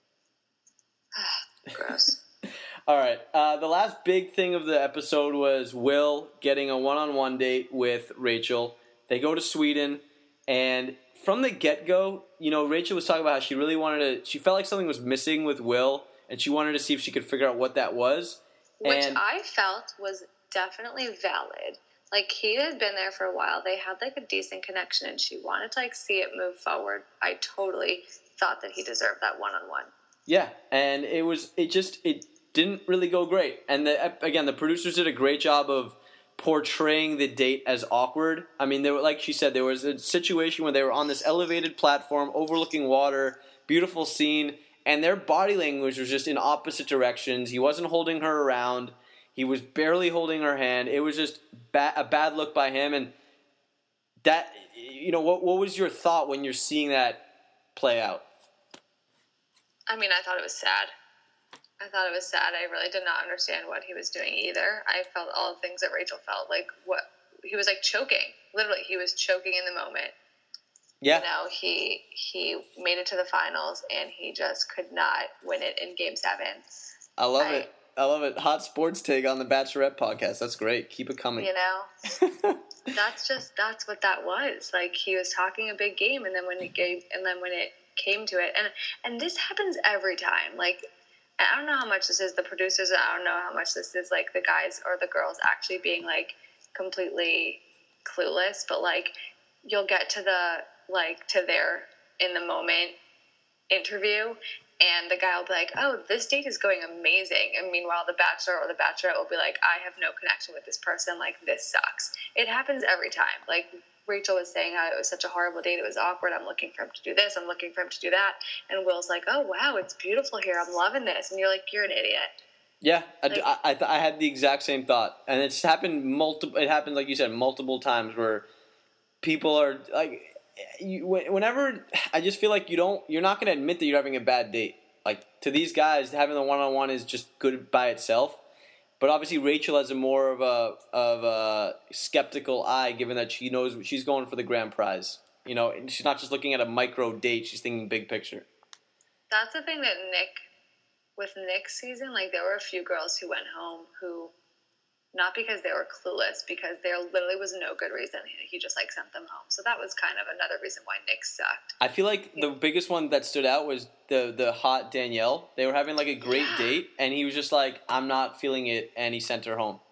Gross. All right. Uh, the last big thing of the episode was Will getting a one-on-one date with Rachel. They go to Sweden, and from the get-go, you know, Rachel was talking about how she really wanted to, she felt like something was missing with Will, and she wanted to see if she could figure out what that was. Which and, I felt was definitely valid. Like, he had been there for a while. They had, like, a decent connection, and she wanted to, like, see it move forward. I totally thought that he deserved that one-on-one. Yeah, and it was, it just, it didn't really go great. And, the, again, the producers did a great job of portraying the date as awkward. I mean, there were, like she said, there was a situation where they were on this elevated platform overlooking water, beautiful scene, and their body language was just in opposite directions. He wasn't holding her around. He was barely holding her hand. It was just ba- a bad look by him. And that, you know, what what was your thought when you're seeing that play out? I mean, I thought it was sad. I thought it was sad. I really did not understand what he was doing either. I felt all the things that Rachel felt. Like, what he was like choking. Literally, he was choking in the moment. Yeah. You know, he he made it to the finals, and he just could not win it in Game Seven. I love I, it. I love it. Hot sports take on the Bachelorette podcast. That's great. Keep it coming. You know, that's just that's what that was. Like, he was talking a big game, and then when it gave, and then when it came to it, and and this happens every time. Like, I don't know how much this is the producers, and I don't know how much this is like the guys or the girls actually being like completely clueless, but like, you'll get to the like to their in the moment interview, and the guy will be like, "Oh, this date is going amazing," and meanwhile the bachelor or the bachelorette will be like, "I have no connection with this person, like, this sucks." It happens every time. Like, Rachel was saying how it was such a horrible date, it was awkward, I'm looking for him to do this, I'm looking for him to do that, and Will's like, "Oh wow, it's beautiful here, I'm loving this," and you're like, "You're an idiot." Yeah, like, I, I, I had the exact same thought, and it's happened multiple. It happened, like you said, multiple times where people are like, you, whenever I just feel like you don't, you're not going to admit that you're having a bad date. Like, to these guys, having the one-on-one is just good by itself. But obviously, Rachel has a more of a of a skeptical eye, given that she knows she's going for the grand prize. You know, and she's not just looking at a micro date; she's thinking big picture. That's the thing that Nick, with Nick's season, like, there were a few girls who went home who, not because they were clueless, because there literally was no good reason. He just, like, sent them home. So that was kind of another reason why Nick sucked. I feel like the biggest one that stood out was the the hot Danielle. They were having, like, a great yeah. date, and he was just like, "I'm not feeling it," and he sent her home.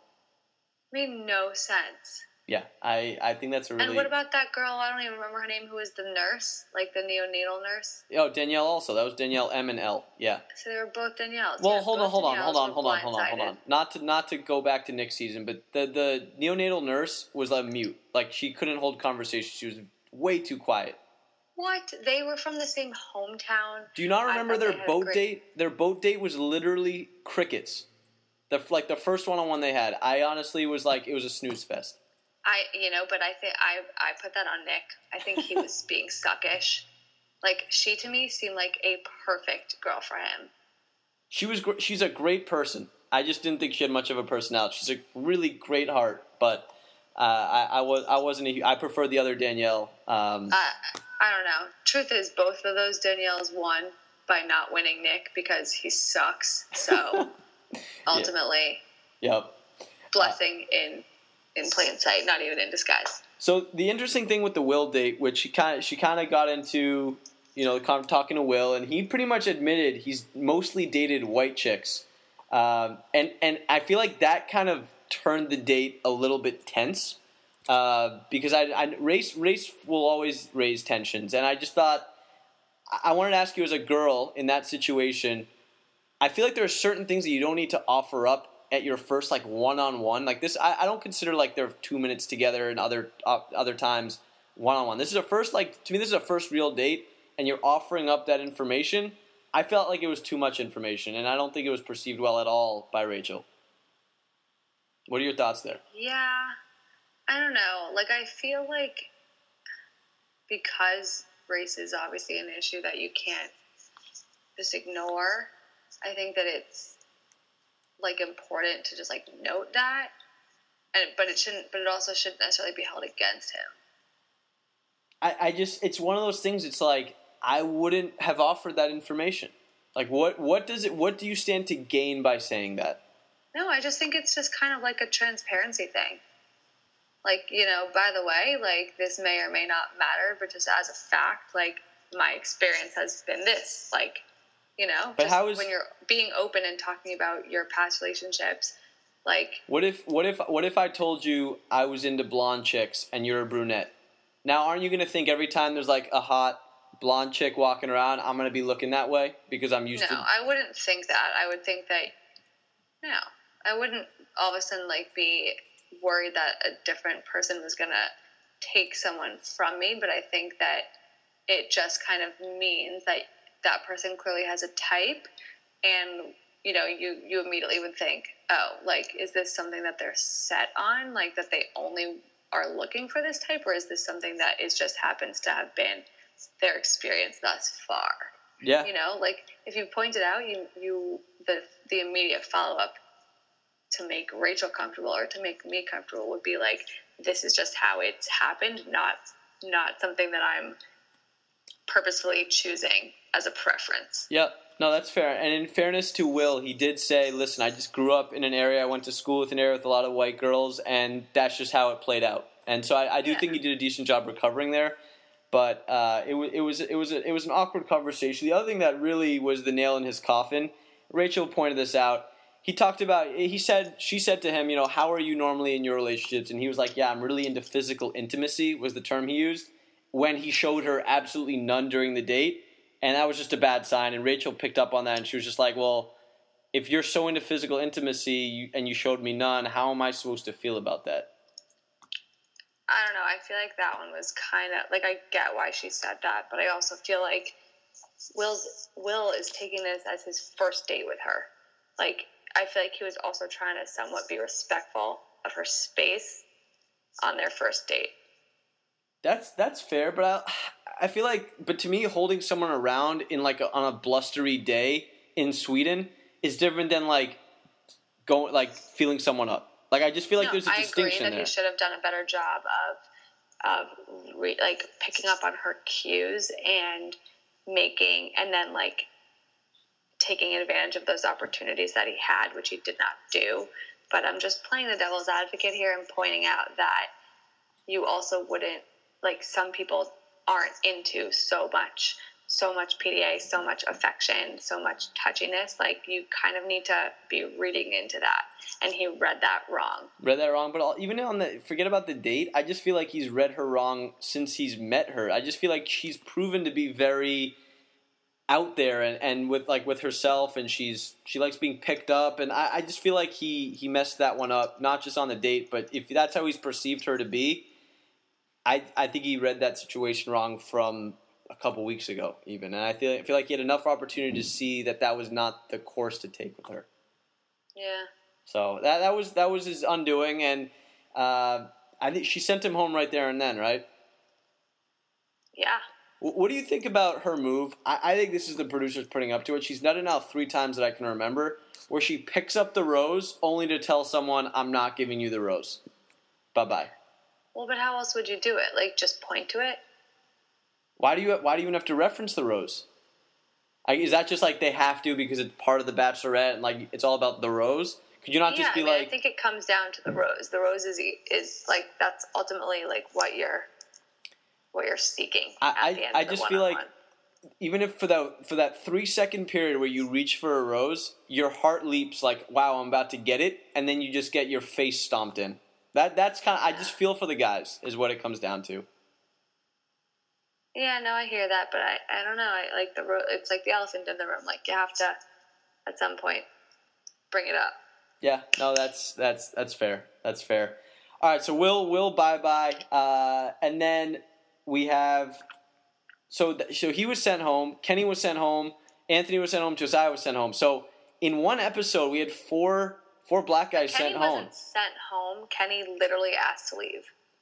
Made no sense. Yeah, I, I think that's a really... And what about that girl, I don't even remember her name, who was the nurse? Like, the neonatal nurse? Oh, Danielle also. That was Danielle M and L. Yeah. So they were both Danielles. Well, yeah, hold on, hold on, hold on, hold on, hold on, hold blindsided. on. Not to not to go back to Nick's season, but the, the neonatal nurse was like mute. Like, she couldn't hold conversation. She was way too quiet. What? They were from the same hometown. Do you not remember their boat great... date? Their boat date was literally crickets. The like the first one-on-one they had. I honestly was like, it was a snooze fest. I, you know, but I think I, I put that on Nick. I think he was being suckish. Like, she to me seemed like a perfect girl for him. She was, gr- she's a great person. I just didn't think she had much of a personality. She's a really great heart, but uh, I, I was, I wasn't. A, I prefer the other Danielle. Um, uh, I don't know. Truth is, both of those Danielles won by not winning Nick because he sucks. So ultimately, yeah. Yep. Blessing uh, in. in plain sight, not even in disguise. So the interesting thing with the Will date, which she kind of she kind of got into, you know, kind of talking to Will, and he pretty much admitted he's mostly dated white chicks. Um, and, and I feel like that kind of turned the date a little bit tense. Uh, because I, I race race will always raise tensions, and I just thought I wanted to ask you as a girl in that situation. I feel like there are certain things that you don't need to offer up at your first like one on one like this. I, I don't consider like they're two minutes together and other uh, other times one on one. This is a first like to me this is a first real date, and you're offering up that information. I felt like it was too much information, and I don't think it was perceived well at all by Rachel. What are your thoughts there? Yeah. I don't know. Like, I feel like because race is obviously an issue that you can't just ignore, I think that it's, like, important to just, like, note that. And but it shouldn't, but it also shouldn't necessarily be held against him. I, I just, it's one of those things, it's like, I wouldn't have offered that information. Like, what, what does it, what do you stand to gain by saying that? No, I just think it's just kind of like a transparency thing. Like, you know, by the way, like, this may or may not matter, but just as a fact, like, my experience has been this. Like, you know, but just how is, when you're being open and talking about your past relationships, like... What if, what if, what if I told you I was into blonde chicks and you're a brunette? Now, aren't you going to think every time there's, like, a hot blonde chick walking around, I'm going to be looking that way because I'm used no, to... No, I wouldn't think that. I would think that, no, I wouldn't all of a sudden, like, be... worried that a different person was going to take someone from me, but I think that it just kind of means that that person clearly has a type, and, you know, you, you immediately would think, oh, like, is this something that they're set on, like, that they only are looking for this type, or is this something that is just happens to have been their experience thus far? Yeah. You know, like, if you pointed out, you, you the the immediate follow-up to make Rachel comfortable or to make me comfortable would be like, this is just how it's happened, not not something that I'm purposefully choosing as a preference. Yep. No, that's fair. And in fairness to Will, he did say, listen, I just grew up in an area, I went to school with an area with a lot of white girls, and that's just how it played out. And so I, I do yeah. think he did a decent job recovering there. But uh, it, it was it was a, it was an awkward conversation. The other thing that really was the nail in his coffin, Rachel pointed this out. He talked about, he said, she said to him, you know, how are you normally in your relationships? And he was like, yeah, I'm really into physical intimacy, was the term he used, when he showed her absolutely none during the date. And that was just a bad sign. And Rachel picked up on that, and she was just like, well, if you're so into physical intimacy and you showed me none, how am I supposed to feel about that? I don't know. I feel like that one was kind of, like, I get why she said that, but I also feel like Will's, Will is taking this as his first date with her. Like, I feel like he was also trying to somewhat be respectful of her space on their first date. That's that's fair, but I, I feel like, but to me, holding someone around in like a, on a blustery day in Sweden is different than like going like feeling someone up. Like I just feel like no, there's a I distinction agree that there. He should have done a better job of of re, like picking up on her cues and making and then like. taking advantage of those opportunities that he had, which he did not do. But I'm just playing the devil's advocate here and pointing out that you also wouldn't, like, some people aren't into so much, so much P D A, so much affection, so much touchiness. Like, you kind of need to be reading into that. And he read that wrong. Read that wrong, but I'll, even on the, forget about the date, I just feel like he's read her wrong since he's met her. I just feel like she's proven to be very out there and, and with like with herself, and she's she likes being picked up, and I, I just feel like he, he messed that one up, not just on the date, but if that's how he's perceived her to be, I I think he read that situation wrong from a couple weeks ago even, and I feel I feel like he had enough opportunity to see that that was not the course to take with her. Yeah. So that that was that was his undoing, and uh, I think she sent him home right there and then, right? Yeah. What do you think about her move? I, I think this is the producers putting up to it. She's done it now three times that I can remember, where she picks up the rose only to tell someone, I'm not giving you the rose. Bye-bye. Well, but how else would you do it? Like, just point to it? Why do you Why do you even have to reference the rose? Like, is that just like they have to because it's part of the Bachelorette and like it's all about the rose? Could you not yeah, just be I mean, like... I think it comes down to the rose. The rose is, is like, that's ultimately like what you're... what you're seeking at I, the end I, I of the just feel like even if for that for that three second period where you reach for a rose, your heart leaps like, wow, I'm about to get it, and then you just get your face stomped in. That that's kind of I just feel for the guys is what it comes down to. Yeah, no, I hear that, but I, I don't know. I like the ro- it's like the elephant in the room. Like you have to, at some point, bring it up. Yeah, no, that's that's that's fair. That's fair. All right, so Will Will bye bye, uh, and then we have so th- so he was sent home. Kenny was sent home. Anthony was sent home. Josiah was sent home. So in one episode, we had four four black guys Kenny sent home. wasn't sent home. Kenny literally asked to leave.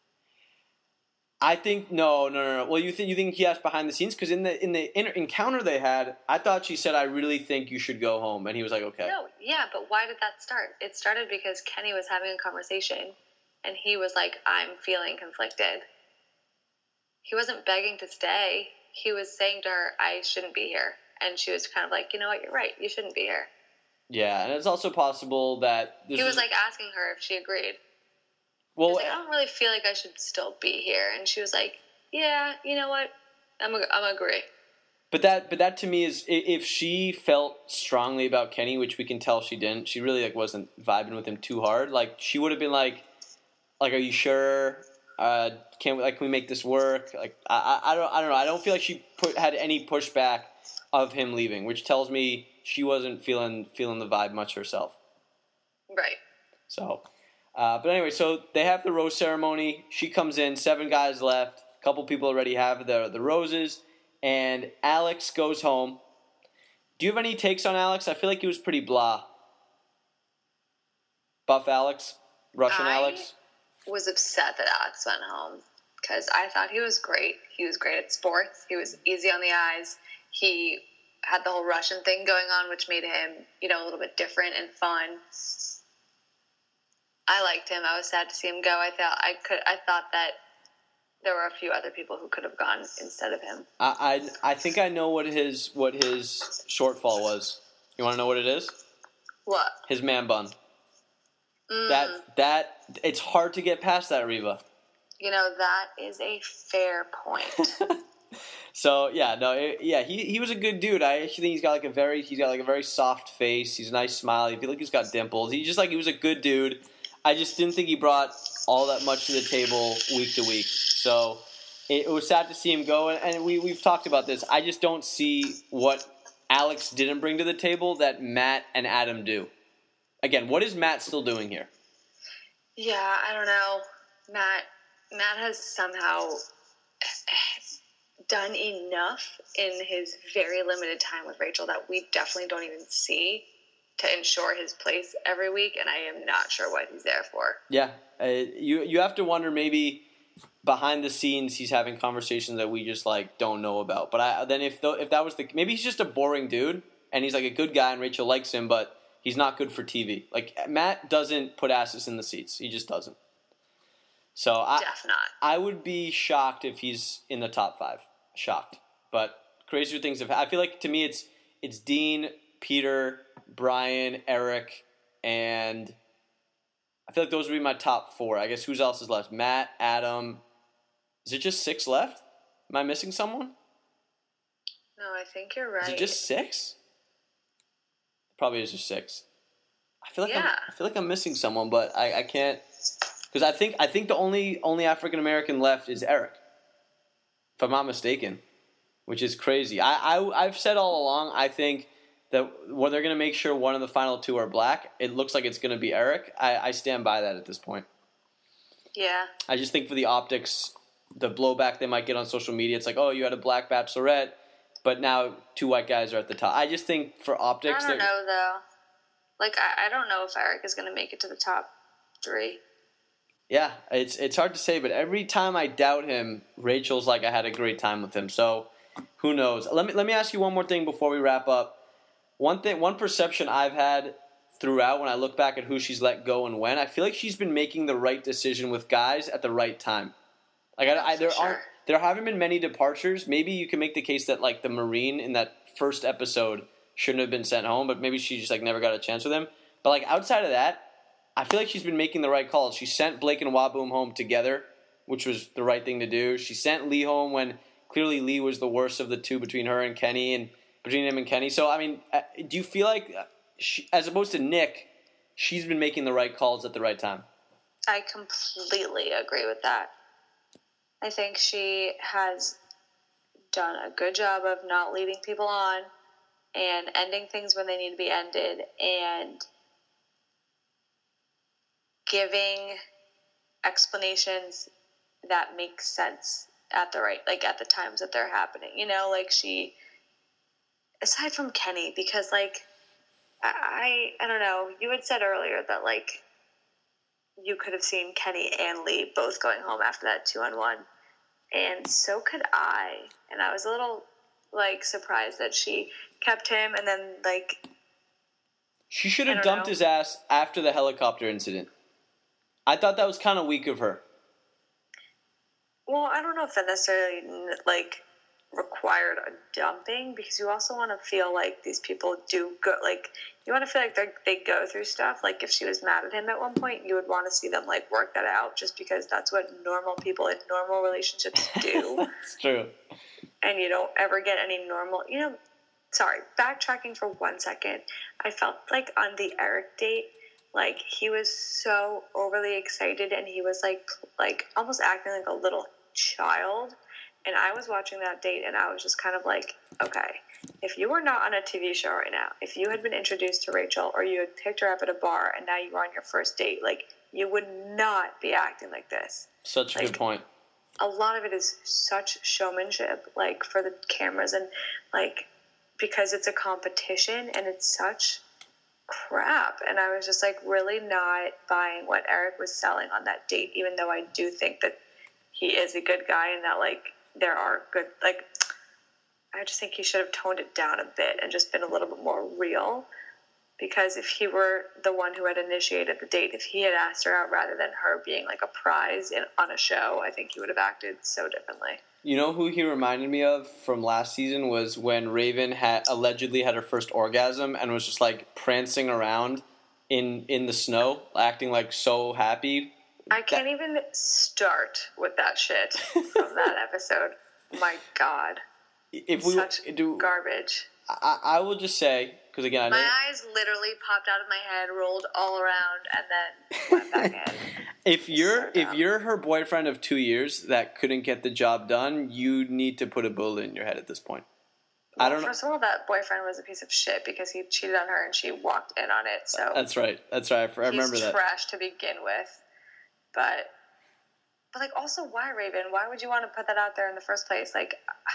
I think no, no, no, no. Well, you think you think he asked behind the scenes because in the in the inter- encounter they had, I thought she said, "I really think you should go home," and he was like, "Okay." No, yeah, but why did that start? It started because Kenny was having a conversation, and he was like, "I'm feeling conflicted." He wasn't begging to stay. He was saying to her, "I shouldn't be here," and she was kind of like, "You know what? You're right. You shouldn't be here." Yeah, and it's also possible that this he was is, like asking her if she agreed. well, He was like, I don't really feel like I should still be here. And she was like, yeah, you know what? I'm a, I'm agree. But that, but that to me is i- if she felt strongly about Kenny, which we can tell she didn't. She really like wasn't vibing with him too hard. Like she would have been like, like, are you sure? Uh, can we like can we make this work? Like I, I, I don't I don't know. I don't feel like she put had any pushback of him leaving, which tells me she wasn't feeling feeling the vibe much herself. Right. So. Uh, but anyway, so they have the rose ceremony. She comes in, seven guys left. A couple people already have the the roses, and Alex goes home. Do you have any takes on Alex? I feel like he was pretty blah. Buff Alex, Russian I Alex. was upset that Alex went home because I thought he was great. He was great at sports. He was easy on the eyes. He had the whole Russian thing going on, which made him, you know, a little bit different and fun. I liked him. I was sad to see him go. I thought I could. I thought that there were a few other people who could have gone instead of him. I, I I think I know what his what his shortfall was. You want to know what it is? What? His man bun. Mm. That that it's hard to get past that, Reba. You know, that is a fair point. So yeah, no, it, yeah, he he was a good dude. I actually think he's got like a very he's got like a very soft face. He's a nice smile. I feel like he's got dimples. He just like he was a good dude. I just didn't think he brought all that much to the table week to week. So it, it was sad to see him go. And, and we we've talked about this. I just don't see what Alex didn't bring to the table that Matt and Adam do. Again, what is Matt still doing here? Yeah, I don't know. Matt Matt has somehow done enough in his very limited time with Rachel that we definitely don't even see to ensure his place every week, and I am not sure what he's there for. Yeah, uh, you you have to wonder maybe behind the scenes he's having conversations that we just like don't know about. But I, then if th- if that was the maybe he's just a boring dude and he's like a good guy and Rachel likes him, but he's not good for T V. Like Matt doesn't put asses in the seats. He just doesn't. So I Def not. I would be shocked if he's in the top five. Shocked. But crazier things have I feel like to me it's it's Dean, Peter, Brian, Eric, and I feel like those would be my top four. I guess who's else is left? Matt, Adam. Is it just six left? Am I missing someone? No, I think you're right. Is it just six? Probably is just six. I feel like Yeah. I'm, I feel like I'm missing someone, but I, I can't because I think I think the only only African American left is Eric, if I'm not mistaken, which is crazy. I, I I've said all along I think that when they're going to make sure one of the final two are black, it looks like it's going to be Eric. I, I stand by that at this point. Yeah. I just think for the optics, the blowback they might get on social media, it's like, oh, you had a black bachelorette, but now two white guys are at the top. I just think for optics, I don't know, though. Like, I, I don't know if Eric is going to make it to the top three. Yeah, it's it's hard to say, but every time I doubt him, Rachel's like, I had a great time with him. So who knows? Let me let me ask you one more thing before we wrap up. One thing, one perception I've had throughout when I look back at who she's let go and when, I feel like she's been making the right decision with guys at the right time. Like I, I there sure. aren't there haven't been many departures. Maybe you can make the case that like the Marine in that first episode shouldn't have been sent home, but maybe she just like never got a chance with him. But like outside of that, I feel like she's been making the right calls. She sent Blake and Waboom home together, which was the right thing to do. She sent Lee home when clearly Lee was the worst of the two between her and Kenny, and between him and Kenny. So, I mean, do you feel like, she, as opposed to Nick, she's been making the right calls at the right time? I completely agree with that. I think she has done a good job of not leading people on and ending things when they need to be ended and giving explanations that make sense at the right, like at the times that they're happening. You know, like she, aside from Kenny, because like, I, I don't know, you had said earlier that like, you could have seen Kenny and Lee both going home after that two on one. And so could I. And I was a little, like, surprised that she kept him and then, like... She should have dumped know. his ass after the helicopter incident. I thought that was kind of weak of her. Well, I don't know if that necessarily, like, required a dumping, because you also want to feel like these people do go, like, you want to feel like they they go through stuff. Like, if she was mad at him at one point, you would want to see them, like, work that out, just because that's what normal people in normal relationships do. It's true. And you don't ever get any normal, you know, sorry, backtracking for one second, I felt like on the Eric date, like, he was so overly excited, and he was, like, like almost acting like a little child. And I was watching that date, and I was just kind of like, okay, if you were not on a T V show right now, if you had been introduced to Rachel, or you had picked her up at a bar, and now you were on your first date, like, you would not be acting like this. Such a like, good point. A lot of it is such showmanship, like, for the cameras, and, like, because it's a competition, and it's such crap. And I was just, like, really not buying what Eric was selling on that date, even though I do think that he is a good guy, and that, like, there are good, like, I just think he should have toned it down a bit and just been a little bit more real, because if he were the one who had initiated the date, if he had asked her out rather than her being like a prize in, on a show, I think he would have acted so differently. You know who he reminded me of from last season was when Raven had allegedly had her first orgasm and was just like prancing around in in the snow, acting like so happy. I can't that- even start with that shit from that episode. My God. If we Such do garbage. I, I will just say, because again, I know, my eyes literally popped out of my head, rolled all around, and then went back in. If you're if you're her boyfriend of two years that couldn't get the job done, you need to put a bullet in your head at this point. Well, I don't know. First of all, that boyfriend was a piece of shit because he cheated on her and she walked in on it. So that's right. That's right. I remember he's that. He's trash to begin with, but but like also, why Raven? Why would you want to put that out there in the first place? Like,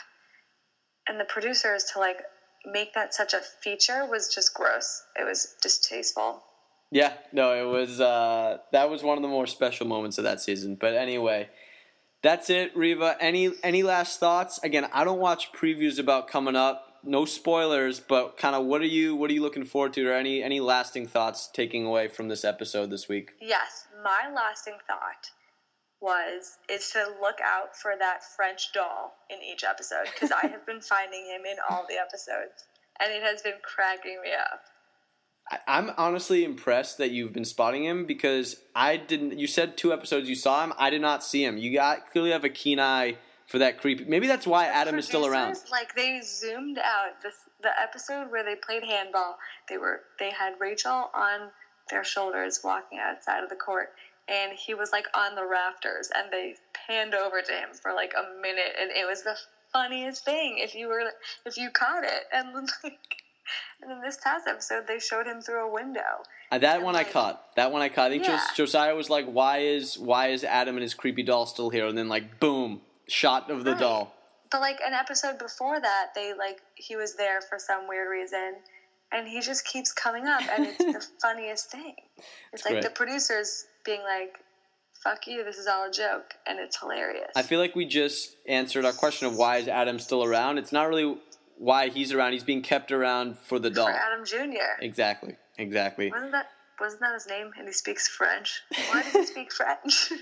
and the producers to like make that such a feature was just gross. It was distasteful. Yeah, no, it was. Uh, that was one of the more special moments of that season. But anyway, that's it, Riva. Any any last thoughts? Again, I don't watch previews about coming up. No spoilers, but kind of what are you what are you looking forward to, or any any lasting thoughts taking away from this episode this week? Yes, my lasting thought was is to look out for that French doll in each episode, because I have been finding him in all the episodes, and it has been cracking me up. I, I'm honestly impressed that you've been spotting him, because I didn't. You said two episodes you saw him. I did not see him. You got clearly have a keen eye for that creepy. Maybe that's why the Adam is still around. Like, they zoomed out this the episode where they played handball. They were they had Rachel on their shoulders walking outside of the court, and he was like on the rafters, and they panned over to him for like a minute, and it was the funniest thing if you were if you caught it. And like, and in this past episode, they showed him through a window. Uh, that and one like, I caught. That one I caught. I think yeah. Jos- Josiah was like, "Why is why is Adam and his creepy doll still here?" And then like, boom, shot of the right. doll. But like an episode before that, they like he was there for some weird reason, and he just keeps coming up, and it's the funniest thing. It's like great. The producers being like, "Fuck you, this is all a joke," and it's hilarious. I feel like we just answered our question of why is Adam still around. It's not really why he's around. He's being kept around for the doll. For Adam Junior Exactly. Exactly. Wasn't that wasn't that his name? And he speaks French. Why does he speak French?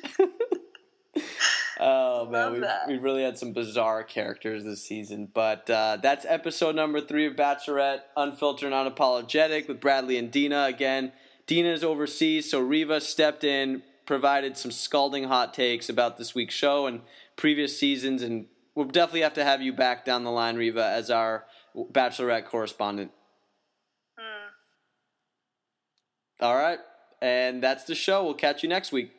Oh man, we've, that. we've really had some bizarre characters this season. But uh, that's episode number three of Bachelorette, Unfiltered and Unapologetic, with Bradley and Dina. Again, Dina is overseas, so Riva stepped in, provided some scalding hot takes about this week's show and previous seasons, and we'll definitely have to have you back down the line, Reva, as our Bachelorette correspondent. Hmm. All right. And that's the show. We'll catch you next week.